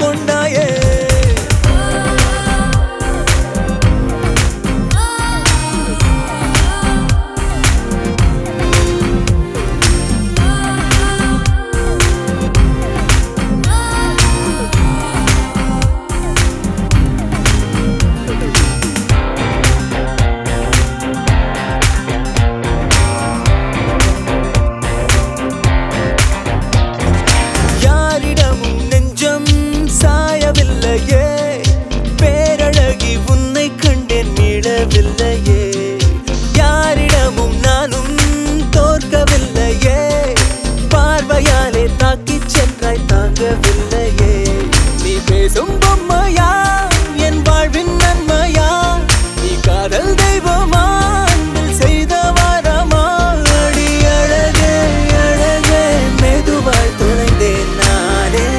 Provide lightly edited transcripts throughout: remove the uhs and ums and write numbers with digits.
கொண்டாயே பேரழகி உன்னை கண்டேன் மீளவில்லையே யாரிடமும் நானும் தோற்கவில்லையே பார்வையாலே தாக்கிச் சென்றாய் தாங்கவில்லையே நீ பேசும் பொம்மையா என் வாழ்வின் நன்மையா நீ காதல் தெய்வமா செய்த வாரமா அடி அழகே அழகே மெதுவாய் தொலைந்தேன் நானே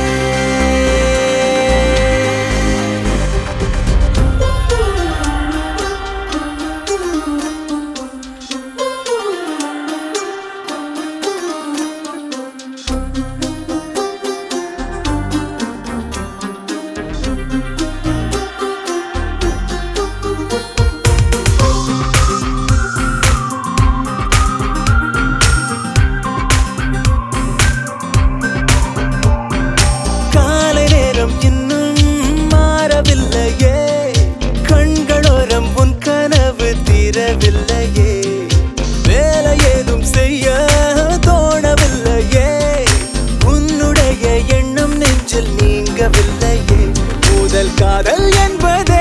இன்னும் மாறவில்லையே கண்களோரம் உன் கனவு தீரவில்லையே வேலை ஏதும் செய்ய தோணவில்லையே உன்னுடைய எண்ணம் நெஞ்சில் நீங்கவில்லையே முதல் காதல் என்பதே